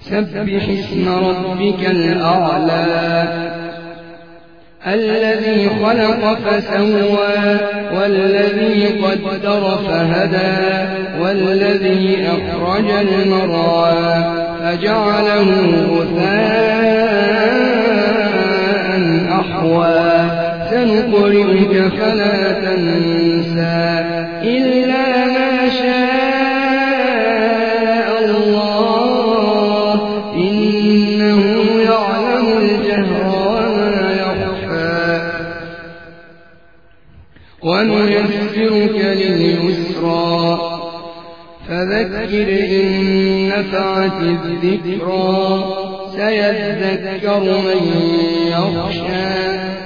سبح اسم ربك الأعلى الذي خلق فسوى والذي قدر فهدى والذي أخرج المرعى فجعله غثاء أحوى سنقرئك فلا تنسى إلا ما شاء الله إنه يعلم الجهر وما يخفى ونيسرك لليسرى فذكر إن نفعت الذكرى سيذكر من يخشى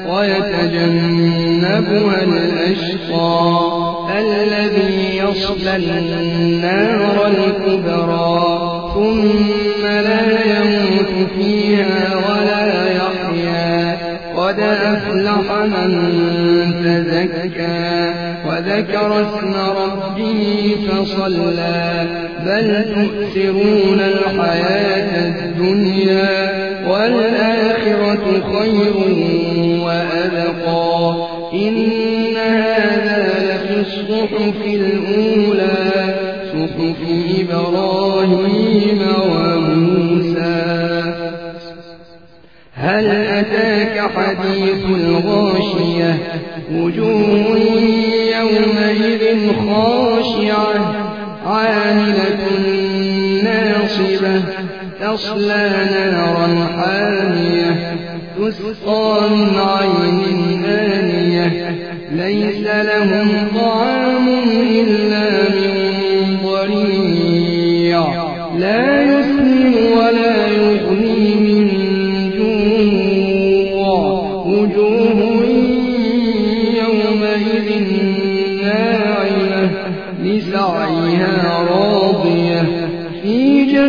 ويتجنبها الأشقى الذي يصلى النار الكبرى ثم لا يموت فيها ولا يحيا قد أفلح من تزكى وذكر اسم ربه فصلى بل تؤثرون الحياة الدنيا والآخرة خير وأبقى إن هذا لفي الصحف الأولى صحف إبراهيم وموسى هل أتاك حديث الغاشية وجوه يومئذ خاشعة عاملة ناصبة تصلى نارا حامية تسقى من عين آنية ليس لهم طعام إلا من ضريع لا يسمن ولا يغني من جوع وجوه يومئذ ناعمة لسعيها راضية في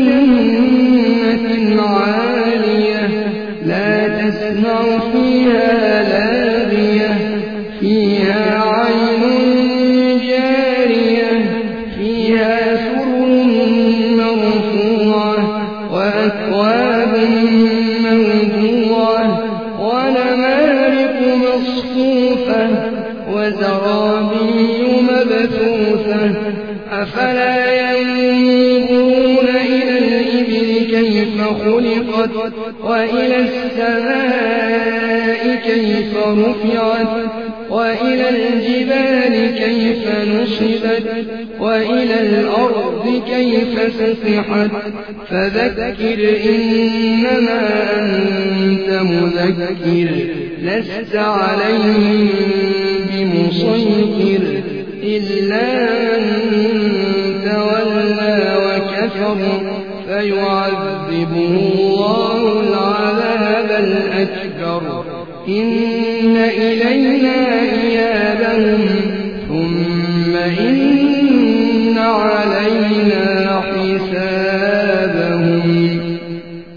جنة عالية لا تسمع فيها لاغية فيها عين جارية فيها سرر مرفوعة وأكواب موضوعة ونمارق مصفوفة وزرابي مبثوثة أفلا ينظرون إلى الإبل كيف خلقت وإلى السماء كيف رفعت وإلى الجبال كيف نصبت وإلى الأرض كيف سطحت فذكر إنما أنت مذكر لست عليهم بمسيطر إلا من تولى وكفر فيعذبه الله العذاب الأكبر إن إلينا إيابهم